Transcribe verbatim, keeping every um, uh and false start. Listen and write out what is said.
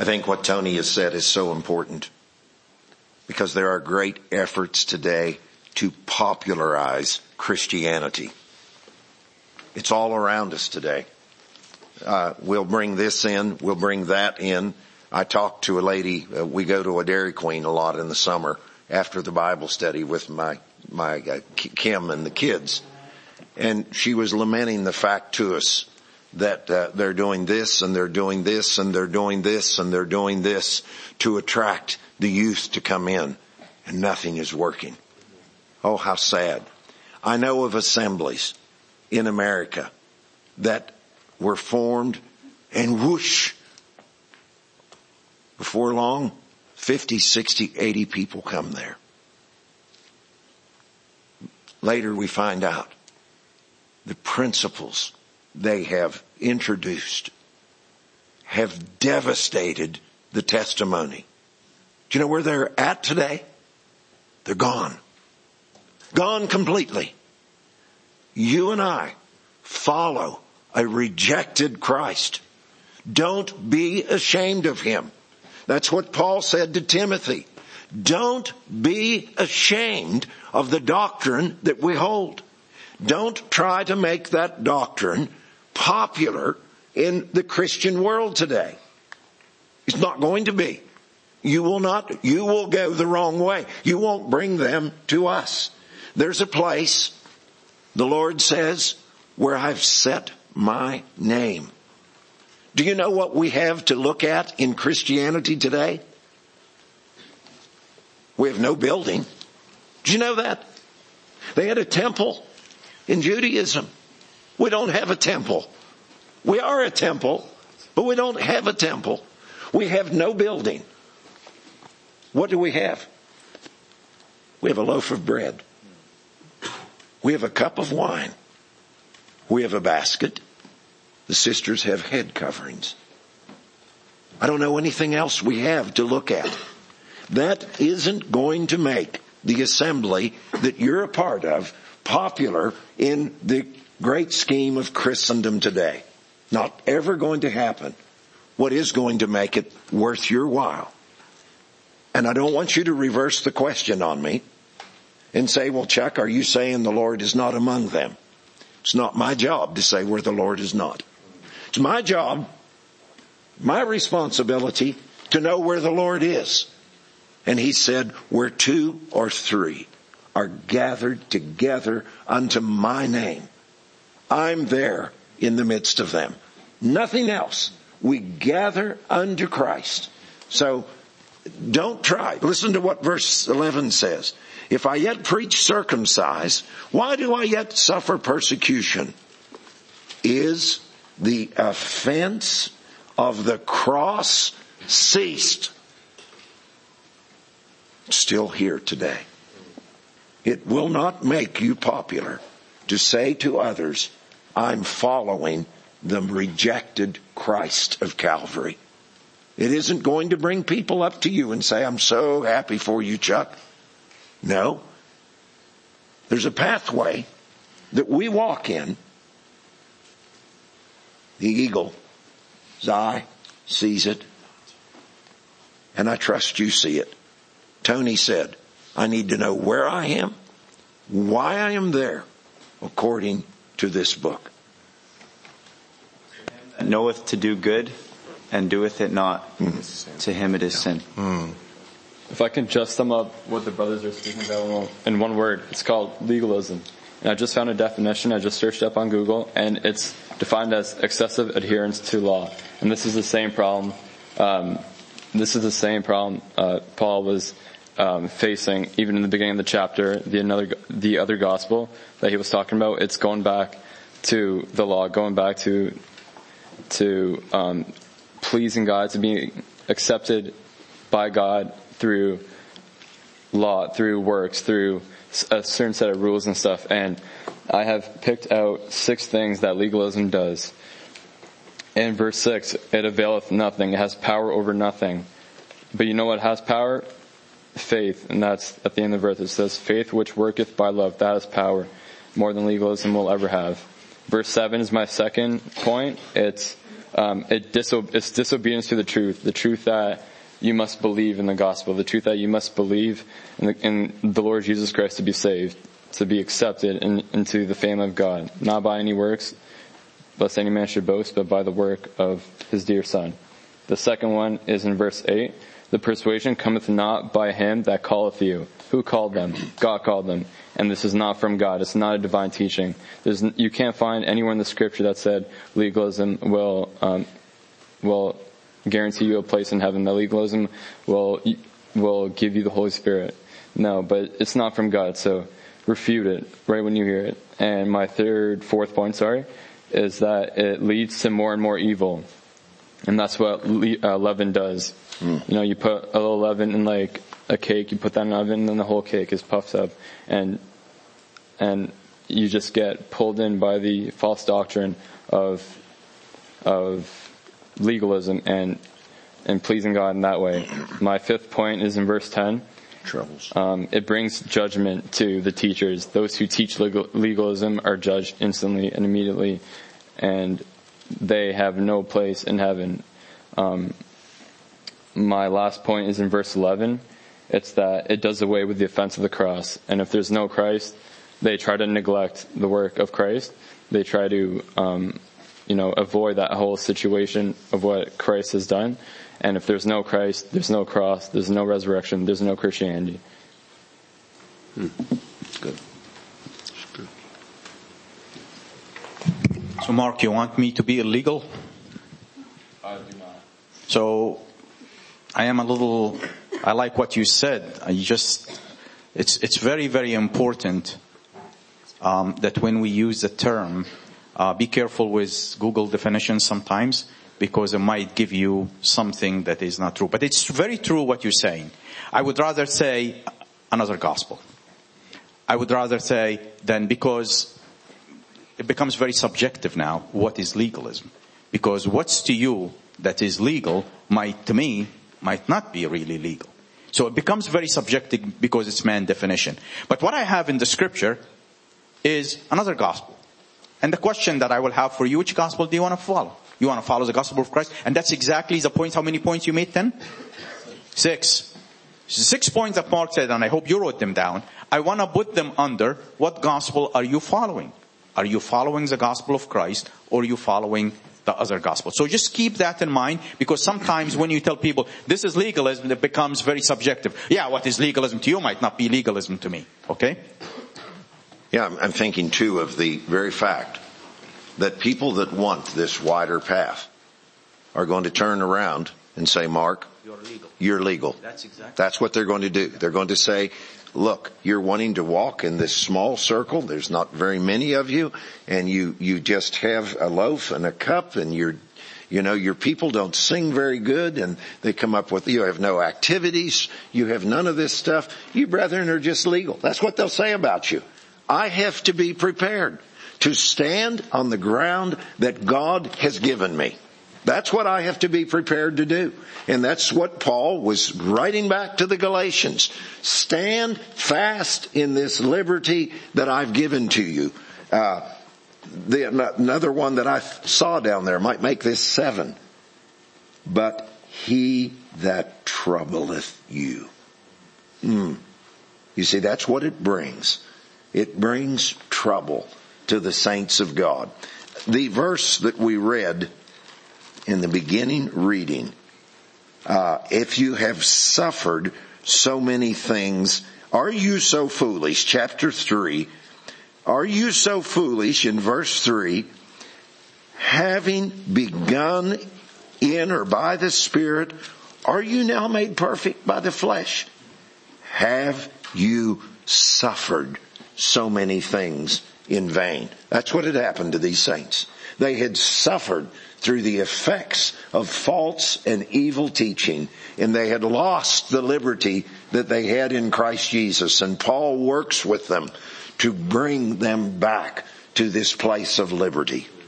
I think what Tony has said is so important, because there are great efforts today to popularize Christianity. It's all around us today. Uh, we'll bring this in, we'll bring that in. I talked to a lady, uh, we go to a Dairy Queen a lot in the summer after the Bible study with my, my uh, Kim and the kids. And she was lamenting the fact to us that uh, they're doing this and they're doing this and they're doing this and they're doing this to attract the youth to come in, and nothing is working. Oh, how sad. I know of assemblies in America that were formed, and whoosh, before long, fifty, sixty, eighty people come there. Later we find out the principles they have introduced have devastated the testimony. Do you know where they're at today? They're gone. Gone completely. You and I follow a rejected Christ. Don't be ashamed of him. That's what Paul said to Timothy. Don't be ashamed of the doctrine that we hold. Don't try to make that doctrine popular in the Christian world today. It's not going to be. You will not, you will go the wrong way. You won't bring them to us. There's a place, the Lord says, where I've set my name. Do you know what we have to look at in Christianity today? We have no building. Do you know that? They had a temple in Judaism. We don't have a temple. We are a temple, but we don't have a temple. We have no building. What do we have? We have a loaf of bread. We have a cup of wine. We have a basket. The sisters have head coverings. I don't know anything else we have to look at. That isn't going to make the assembly that you're a part of popular in the great scheme of Christendom today. Not ever going to happen. What is going to make it worth your while? And I don't want you to reverse the question on me and say, well, Chuck, are you saying the Lord is not among them? It's not my job to say where the Lord is not. It's my job, my responsibility to know where the Lord is. And he said, where two or three are gathered together unto my name, I'm there in the midst of them. Nothing else. We gather unto Christ. So don't try. Listen to what verse eleven says. If I yet preach circumcise, why do I yet suffer persecution? Is the offense of the cross ceased? Still here today. It will not make you popular to say to others, I'm following the rejected Christ of Calvary. It isn't going to bring people up to you and say, I'm so happy for you, Chuck. No. There's a pathway that we walk in. The eagle's eye sees it. And I trust you see it. Tony said, I need to know where I am, why I am there, according to this book. Knoweth to do good and doeth it not. Mm. To him it is sin. Mm. If I can just sum up what the brothers are speaking about in one word, it's called legalism. And I just found a definition. I just searched up on Google, and it's defined as excessive adherence to law. And this is the same problem. Um, this is the same problem uh, Paul was um, facing even in the beginning of the chapter. The another, the other gospel that he was talking about. It's going back to the law, going back to to um, pleasing God, to be accepted by God through law, through works, through a certain set of rules and stuff. And I have picked out six things that legalism does. In verse six, it availeth nothing. It has power over nothing. But you know what has power? Faith. And that's at the end of the verse. It says, faith which worketh by love, that has power, more than legalism will ever have. Verse seven is my second point. It's Um, it diso- it's disobedience to the truth, the truth that you must believe in the gospel, the truth that you must believe in the, in the Lord Jesus Christ to be saved, to be accepted in, into the family of God, not by any works, lest any man should boast, but by the work of his dear Son. The second one is in verse eight. The persuasion cometh not by him that calleth you. Who called them? God called them. And this is not from God. It's not a divine teaching. There's, you can't find anywhere in the scripture that said legalism will, um, will guarantee you a place in heaven. That legalism will, will give you the Holy Spirit. No, but it's not from God. So refute it right when you hear it. And my third, fourth point, sorry, is that it leads to more and more evil. And that's what le- uh, leaven does. Mm. You know, you put a little leaven in like a cake, you put that in an oven, and then the whole cake is puffed up. And, and you just get pulled in by the false doctrine of, of legalism and, and pleasing God in that way. My fifth point is in verse ten. Troubles. Um, it brings judgment to the teachers. Those who teach legal, legalism are judged instantly and immediately, and they have no place in heaven. Um, my last point is in verse eleven. It's that it does away with the offense of the cross. And if there's no Christ, they try to neglect the work of Christ. They try to, um, you know, avoid that whole situation of what Christ has done. And if there's no Christ, there's no cross, there's no resurrection, there's no Christianity. Hmm. Good. That's good. So Mark, you want me to be illegal? I do not. So I am a little, I like what you said. I just, it's, it's very, very important, um, that when we use the term, uh, be careful with Google definitions sometimes, because it might give you something that is not true. But it's very true what you're saying. I would rather say another gospel. I would rather say then, because it becomes very subjective now, what is legalism? Because what's to you that is legal might, to me, might not be really legal. So it becomes very subjective because it's man definition. But what I have in the scripture is another gospel. And the question that I will have for you, which gospel do you want to follow? You want to follow the gospel of Christ? And that's exactly the point. How many points you made? Ten? Six. Six points that Mark said, and I hope you wrote them down. I want to put them under, what gospel are you following? Are you following the gospel of Christ, or are you following the other gospel? So just keep that in mind, because sometimes when you tell people this is legalism, it becomes very subjective. Yeah, what is legalism to you might not be legalism to me. Okay? Yeah, I'm thinking too of the very fact that people that want this wider path are going to turn around and say, Mark, you're legal. You're legal. That's exactly. That's what they're going to do. They're going to say, look, you're wanting to walk in this small circle. There's not very many of you, and you, you just have a loaf and a cup, and you're, you know, your people don't sing very good, and they come up with, you have no activities, you have none of this stuff. You brethren are just legal. That's what they'll say about you. I have to be prepared to stand on the ground that God has given me. That's what I have to be prepared to do. And that's what Paul was writing back to the Galatians. Stand fast in this liberty that I've given to you. Uh, the, another one that I saw down there might make this seven. But he that troubleth you. Mm. You see, that's what it brings. It brings trouble to the saints of God. The verse that we read in the beginning reading, uh, if you have suffered so many things, are you so foolish? Chapter three, are you so foolish in verse three, having begun in or by the Spirit, are you now made perfect by the flesh? Have you suffered so many things in vain? That's what had happened to these saints. They had suffered through the effects of false and evil teaching, and they had lost the liberty that they had in Christ Jesus. And Paul works with them to bring them back to this place of liberty.